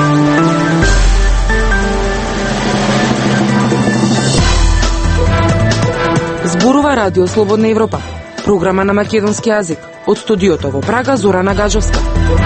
Зборува Радио Слободна Европа, програма на македонски јазик. Од студиото во Прага, Зорана Гаджовска.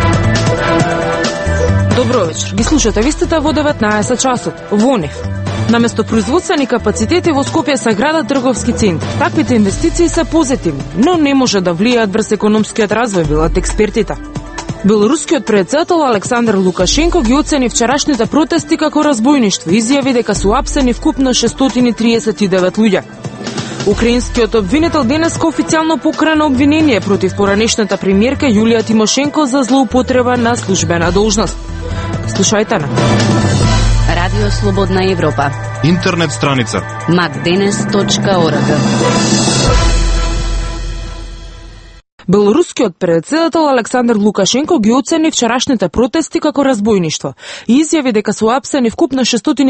Добро вечер. Ги слушате вистата во 19 часот. Во нив. Наместо производствени капацитети во Скопје се градат трговски центри. Таквите инвестиции се позитивни, но не може да влијаат врз економскиот развој, велат експертите. Белорускиот председател Александар Лукашенко ги оцени вчерашните протести како разбојништво и изјави дека се апсени вкупно 639 луѓе. Украинскиот обвинител денеска официјално покрена обвинение против поранешната премиерка Јулија Тимошенко за злоупотреба на службена должност. Слушајте на Радио Слободна Европа. Интернет страница macdenes.org. Белорускиот председател Александар Лукашенко ги оцени вчерашните протести како разбојништво и изјави дека се апсени вкупно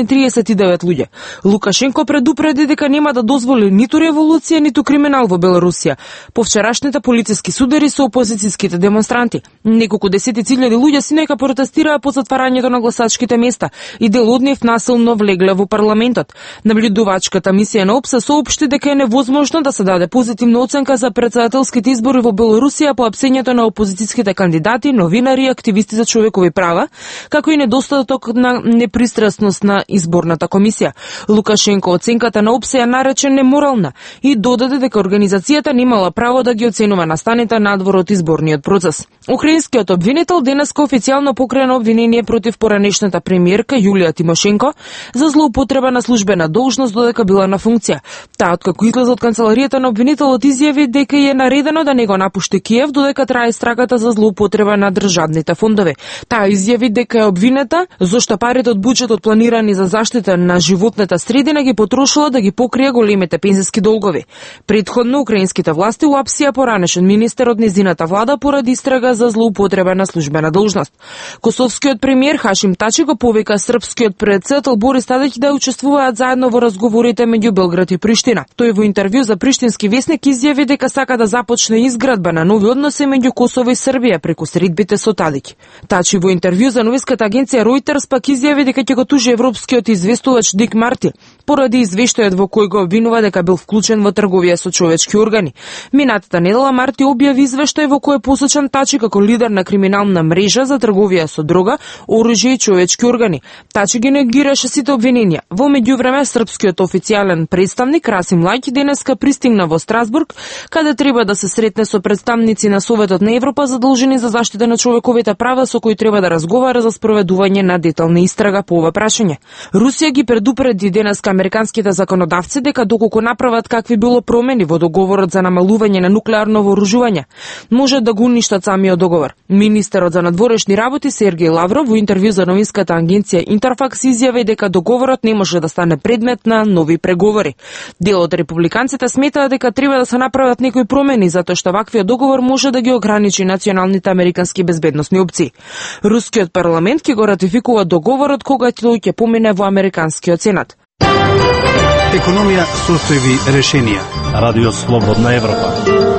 639 луѓе. Лукашенко предупреди дека нема да дозволи ниту револуција, ниту криминал во Белорусија по вчерашните полициски судари со опозицијските демонстранти. Неколку десетици илјади луѓе синека протестираа по затварањето на гласачките места и дел од нив насилно влегле во парламентот. Наблюдувачката мисија на ОПС соопшти дека е невозможно да се даде позитивна оценка за председателските избори во Белорусија по апсењето на опозицијските кандидати, новинари и активисти за човекови права, како и недостаток на непристрасност на изборната комисија. Лукашенко оценката на ОПС ја нарече неморална и додаде дека организацијата немала право да ги оценува настаните надвор од изборниот процес. Украинскиот обвинител денеска официјално покрена обвинение против поранешната премиерка Јулија Тимошенко за злоупотреба на службена должност додека била на функција. Таа откако излезе од канцеларијата на обвинителот изјави дека е наредено да не го напушти Киев додека трае истрагата за злоупотреба на државните фондови. Таа изјави дека е обвинета зашто парите од буџетот планирани за заштита на животната средина ги потрошила да ги покрие големите пензиски долгови. Претходно украинските власти уапсија поранешен министер од незината влада поради истрага за злоупотреба на службена должност. Косовскиот премиер Хашим Тачи го повика српскиот председател Борис Тадич да учествуваат заедно во разговорите меѓу Белград и Приштина. Тој во интервју за Приштински весник изјави дека сака да започне изградба на нови односи меѓу Косово и Србија преку средбите со Тадич. Тачи во интервју за новинската агенција Reuters пак изјави дека ќе го тужи европскиот известувач Дик Марти поради извештајот во кој го обвинува дека бил вклучен во трговија со човечки органи. Минатата недела Марти објави извештај во кој е посочен Тачи како лидер на криминална мрежа за трговија со дрога, оружје и човечки органи. Тачи ги негираше сите обвиненија. Во меѓувреме српскиот официјален представник Расим Лајќ денеска пристигна во Страсбург, каде треба да се сретне со представници на Советот на Европа задолжени за заштита на човековите права со кои треба да разговара за спроведување на детална истрага по ова прашање. Русија ги предупреди денеска американските законодавци дека доколку направат какви било промени во договорот за намалување на нуклеарно вооружување, може да го уништат самиот договор. Министерот за надворешни работи Сергеј Лавров во интервју за новинската агенција Интерфакс изјави дека договорот не може да стане предмет на нови преговори. Дел од републиканците сметаа дека треба да се направат некои промени затоа што ваквиот договор може да ги ограничи националните американски безбедносни опции. Рускиот парламент ќе го ратификува договорот кога тој ќе помине во американскиот сенат. Економија состојби решенија. Радио Слободна Европа.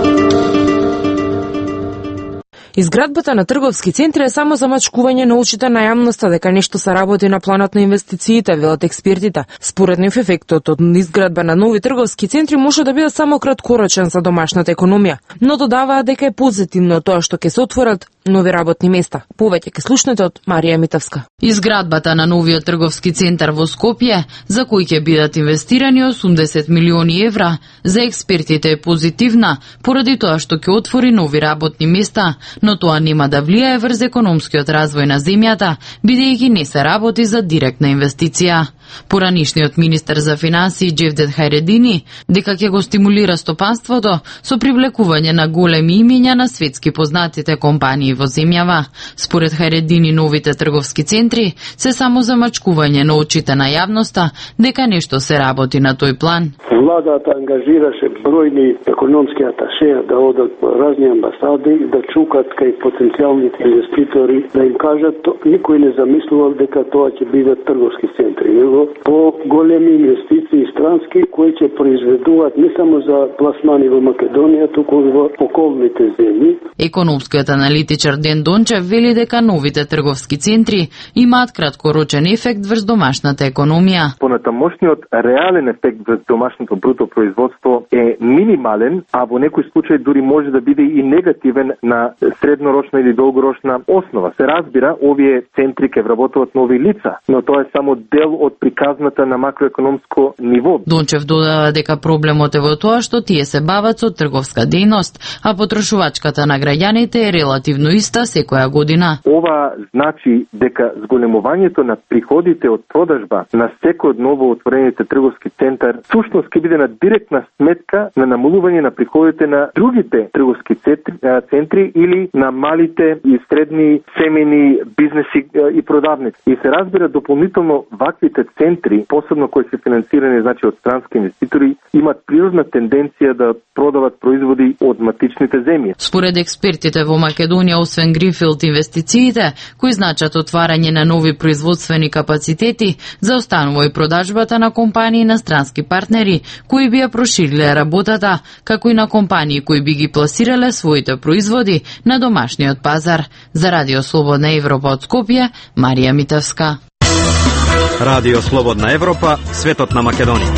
Изградбата на трговски центри е само замачкување на очите на јавноста дека нешто се работи на планот на инвестициите, велат експертите. Според нив ефектот од изградба на нови трговски центри може да биде само краткорочен за домашната економија, но додаваа дека е позитивно тоа што ќе се отворат нови работни места. Повеќе ќе слушнете од Марија Митовска. Изградбата на новиот трговски центар во Скопје, за кој ќе бидат инвестирани 80 милиони евра, за експертите е позитивна, поради тоа што ќе отвори нови работни места, но тоа нема да влијае врз економскиот развој на земјата, бидејќи не се работи за директна инвестиција. Поранишниот министер за финансии Джевдет Хајредини дека ќе го стимулира стопанството со привлекување на големи имиња на светски познатите компании во земјава. Според Хајредини новите трговски центри се само замачкување на очите на јавноста дека нешто се работи на тој план. Владата ангажираше бројни економски аташеја да одат по разни амбасади и да чукат кај потенцијалните инвеститори, да им кажат никој не замислувал дека тоа ќе бидат трговски центри. било по-големи инвестиции странски кои ќе произведуваат не само за пласмани во Македонија, туку и во околните земји. Економскиот аналитичар Ден Дончев вели дека новите трговски центри имаат краткорочен ефект врз домашната економија. Понатамошниот реален ефект врз домашното бруто производство е минимален, а во некој случај дури може да биде и негативен на среднорочна или долгорочна основа. Се разбира, овие центри ќе вработуваат нови лица, но тоа е само дел од приказната на макроекономско ниво. Дончев додава дека проблемот е во тоа што тие се бават со трговска дејност, а потрошувачката на граѓаните е релативно иста секоја година. Ова значи дека зголемувањето на приходите од продажба на секој од ново отворените трговски центар всушност ќе биде на директна сметка на намалување на приходите на другите трговски центри или на малите и средни семејни бизнеси и продавници. И се разбира дополнително ваквите центри, посебно кои се финансирани значи од странски инвеститори, имат природна тенденција да продават производи од матичните земји. Според експертите во Македонија, освен гринфилд инвестициите, кои значат отварање на нови производствени капацитети, заостанува и продажбата на компании на странски партнери, кои би ја прошириле работата, како и на компании кои би ги пласирале своите производи на домашниот пазар. За Радио Слободна Европа од Скопје, Марија Митевска. Радио Слободна Европа, светот на Македонија.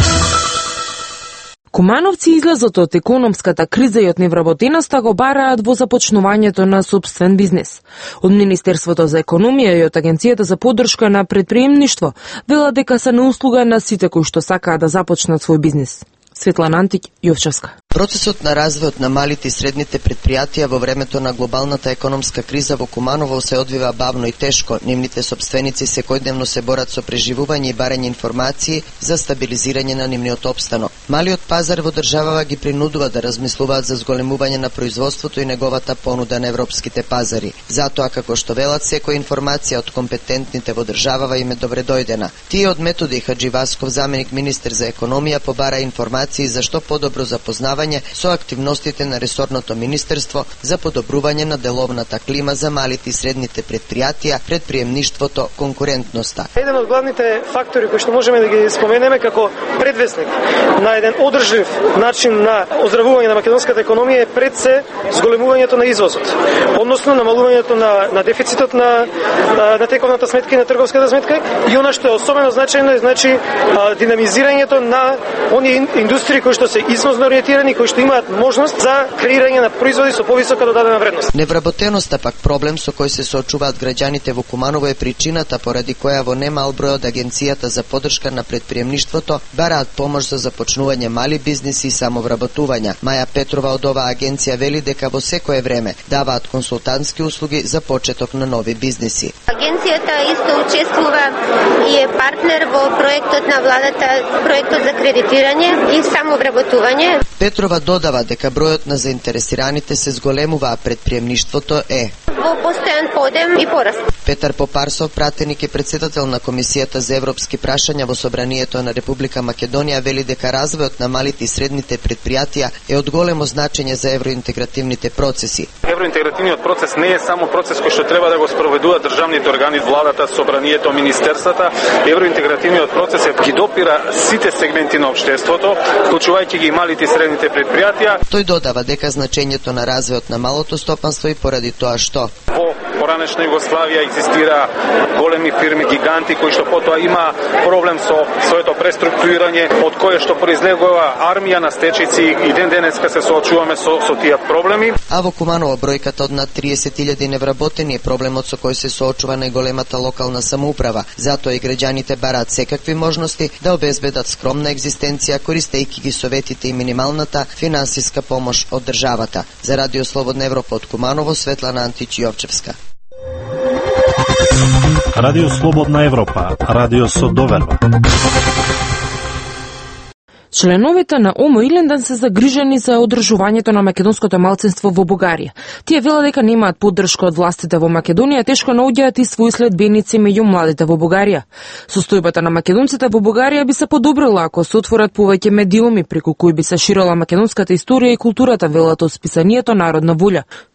Кумановци излезот од економската криза и од невработеноста го бараат во започнувањето на собствен бизнес. Од Министерството за економија и од Агенцијата за поддршка на претприемништво велат дека се на услуга на сите кои што сакаат да започнат свој бизнес. Светлана Антик, Јовчевска. Процесот на развојот на малите и средните предпријатија во времето на глобалната економска криза во Куманово се одвива бавно и тешко. Нивните сопственици секојдневно се борат со преживување и барање информации за стабилизирање на нивниот опстанок. Малиот пазар во државава ги принудува да размислуваат за зголемување на производството и неговата понуда на европските пазари. Затоа, како што велат, секоја информација од компетентните во државава им е добредојдена. Тие од Методи Хаджи Васков, заменик министер за економија, побара информации за што подобро запознавање со активностите на ресорното министерство за подобрување на деловната клима за малите и средните предпријатија, предприемништвото, конкурентноста. Еден од главните фактори кои што можеме да ги споменеме како предвестник на еден одржлив начин на оздравување на македонската економија е пред се зголемувањето на извозот, односно намалувањето на дефицитот на тековната сметка и на трговската сметка, и она што е особено значајно е значи динамизирањето на оние индустрии кои што се извозно ориентирани, кои што имаат можност за креирање на производи со повисока додадена вредност. Невработеноста пак проблем со кој се соочуваат граѓаните во Куманово е причината поради која во немал број од Агенцијата за поддршка на претприемништвото бараат помош за започнување мали бизниси и самовработувања. Маја Петрова од оваа агенција вели дека во секое време даваат консултантски услуги за почеток на нови бизниси. Агенцијата исто учествува и е партнер во проектот на владата, проектот за кредитирање и самовработување. Петрова додава дека бројот на заинтересираните се зголемува, а претприемништвото е во постојан подем и пораст. Петар Попарсов, пратеник и председател на Комисијата за европски прашања во Собранието на Република Македонија, вели дека развојот на малите и средните предпријатија е од големо значење за евроинтегративните процеси. Евроинтегративниот процес не е само процес кој што треба да го спроведуваат државните органи, владата, Собранието, министерствата. Евроинтегративниот процес ги допира сите сегменти на општеството, вклучувајќи ги и малите и средните предпријатија. Тој додава дека значењето на развојот на малото стопанство и поради тоа што во поранешна Југославија екзистира големи фирми, гиганти, кои што потоа има проблем со своето преструктурирање, од кое што произлегува армија на стечајци, и ден денеска се соочуваме со тие проблеми. А во Куманово бројката од над 30.000 невработени е проблемот со кој се соочува најголемата локална самоуправа. Затоа и граѓаните бараат секакви можности да обезбедат скромна екзистенција, користејќи ги советите и минималната финансиска помош од државата. За Радио Слободна Европа од Куманово, Светлана Антич, Јовчевска. Радио Слободна Европа, радио со доверба. Членовите на ОМО Иленден се загрижени за одржувањето на македонското малцинство во Бугарија. Тие велат дека немаат поддршка од властите во Македонија, тешко наоѓаат и свои следбеници меѓу младите во Бугарија. Состојбата на македонците во Бугарија би се подобрила ако се отворат повеќе медиуми преку кои би се ширила македонската историја и културата, велат од списанието Народна волја.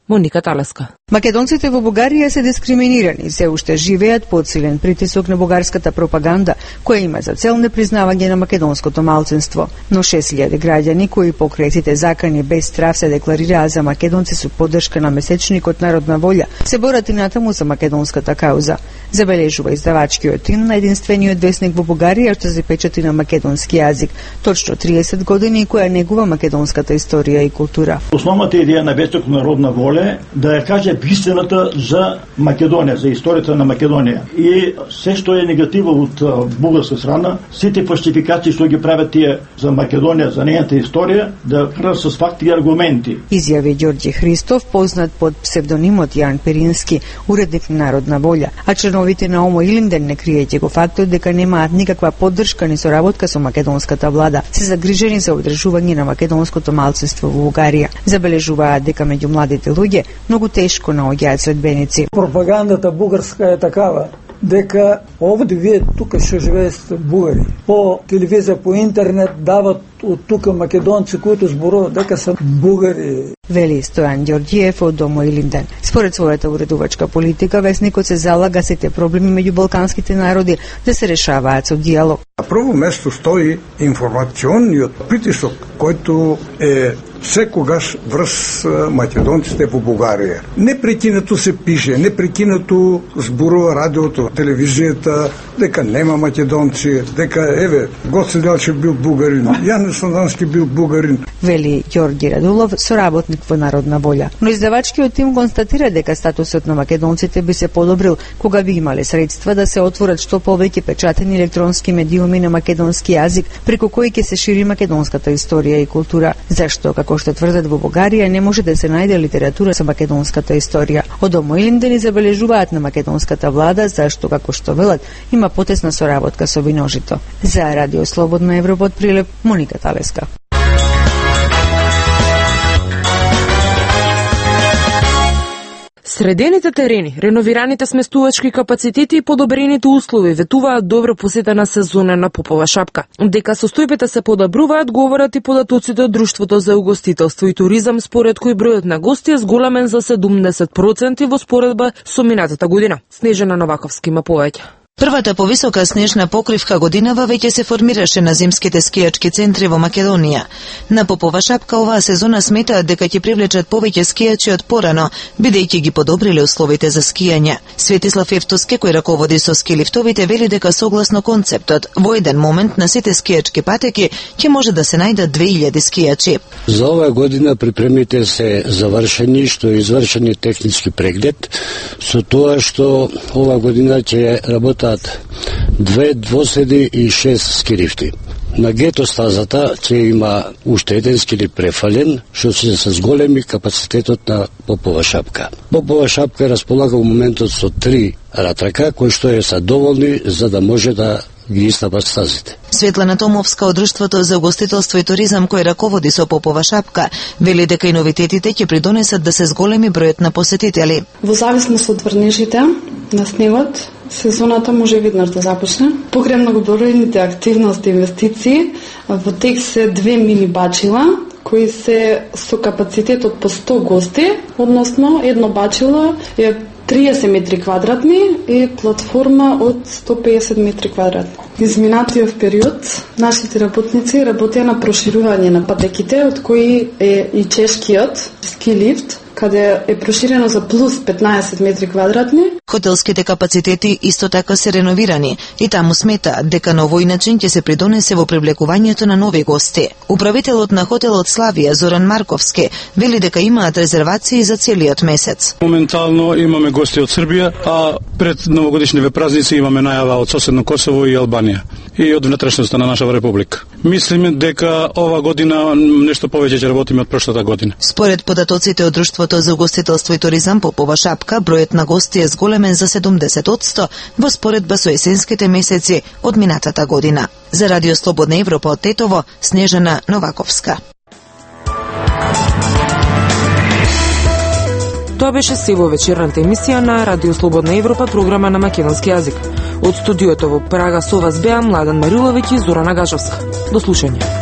Моника Талеска. Македонците во Бугарија се дискриминирани, се уште живеат под силен притисок на бугарската пропаганда, која има за цел непризнавање на македонското малцинство. Но 6000 граѓани кои покрај сите закани без страв се декларираа за македонци со поддршка на месечникот Народна волја, се борат и натаму за македонската кауза. Забележува издавачкиот тим на единствениот весник во Бугарија што се печати на македонски јазик, точно 30 години која негува македонската историја и култура. Основната идеја на вестник Народна волја е да ја каже вистината за Македонија, за историјата на Македонија. И се што е негативно од бугарска страна, сите фалшификации што ги прават тие за Македонија, за нејната историја, да крат со факти и аргументи. Изјави Ѓорѓе Христов, познат под псевдонимот Јан Перински, уредник на Народна волја, а членовите на Омо Илинден, не криејќи го фактот дека немаат никаква поддршка ни соработка со македонската влада, се загрижени за одржување на македонското малцинство во Бугарија. Забележуваат дека меѓу младите луѓе многу тешко наоѓаат следбеници. Пропагандата бугарска е такава дека овде вие тука што живеете бугари, по телевизија, по интернет дават од тука македонци кои зборуваат дека се бугари. Вели Стојан Ѓорѓиев од Омо Илинден. Според својата уредувачка политика, весникот се залага сите проблеми меѓу балканските народи да се решаваат со диалог. На прво место стои информационниот притисок којто е секогаш врз македонците во Бугарија. Непрекинато се пише, непрекинато зборува радиото, телевизијата, дека нема македонци, дека еве Гоце Делчев бил бугарин, Јанес Сандански бил бугарин. Вели Ѓорги Радулов, соработник во Народна волја. Но издавачкиот тим констатира дека статусот на македонците би се подобрил кога би имале средства да се отворат што повеќе печатени електронски медиуми на македонски јазик, преку кои ќе се шири македонската историја и култура. Зашто, како што тврдат во Бугарија, не може да се најде литература со македонската историја. Од Омо Илинден забележуваат на македонската влада зашто, како што велат, има потесна соработка со Виножито. За Радио Слободна Европа од Прилеп, Моника Талеска. Средените терени, реновираните сместувачки капацитети и подобрените услови ветуваат добро посетена сезона на Попова шапка. Дека состојбите се подобруваат, говорат и податоците од Друштвото за угостителство и туризам, според кој бројот на гости е зголемен за 70% во споредба со минатата година. Снежана Новаковски има повеќе. Првата повисока снежна покривка годинава веќе се формираше на зимските скијачки центри во Македонија. На Попова шапка оваа сезона сметаат дека ќе привлечат повеќе скијачи од порано, бидејќи ги подобриле условите за скијање. Светислав Евтоски, кој раководи со скилифтовите, вели дека согласно концептот, во еден момент на сите скијачки патеки ќе може да се најдат 2000 скијачи. За оваа година припремите се завршени, што е извршени технички преглед, со тоа што оваа година ќе работат 2 двоседи и 6 скилифти. На гето стазата ќе има уште еден скилифт префален, што се со зголеми капацитетот на Попова шапка. Попова шапка располага во моментот со 3 ратрака, кои што е са доволни за да може да ги истапат стазите. Светлана Томовска од Друштвото за угостителство и туризам, кој раководи со Попова шапка, вели дека и новитетите ќе придонесат да се зголеми бројот на посетители. Во зависност од врнежите на снегот, сезоната може веднаш да започне. Покрај многобројните активности и инвестиции, во тек се 2 мини бачила, кои се со капацитет од по 100 гости, односно едно бачило е 30 метри квадратни и платформа од 150 метри квадратни. Изминатиот период, нашите работници работеа на проширување на патеките, од кои е и чешкиот ски лифт, каде е проширено за плюс 15 метри квадратни. Хотелските капацитети исто така се реновирани и таму смета дека на овој начин ќе се придонесе во привлекувањето на нови гости. Управителот на хотелот Славија Зоран Марковски вели дека имаат резервации за целиот месец. Моментално имаме гости од Србија, а пред новогодишните празници имаме најава од соседно Косово и Албанија и од внатрешноста на нашава република. Мислиме дека ова година нешто повеќе ќе работиме од прошлата година. Според податоците од Друштвото за угостителство и туризам Попова шапка, бројот на гости е зголемен за 70% во споредба со есенските месеци од минатата година. За Радио Слободна Европа од Тетово, Снежана Новаковска. Тоа беше се во вечерната емисија на Радио Слободна Европа, програма на македонски јазик. Од студиото во Прага со вас беа Младен Мариловиќ и Зорана Гажовска. До слушање.